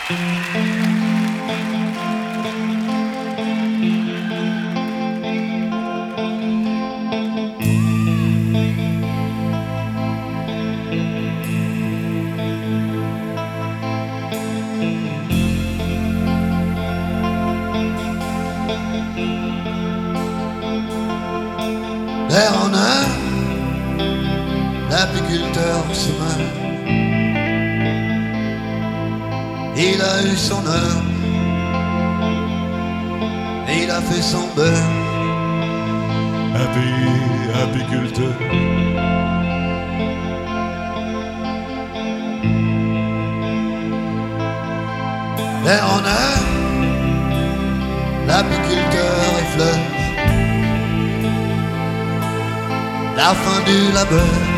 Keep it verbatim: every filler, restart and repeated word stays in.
L'air en heure, l'apiculteur se meurt. Il a eu son heure, et il a fait son beurre. Api, apiculteur. L'air en heure, l'apiculteur effleure la fin du labeur.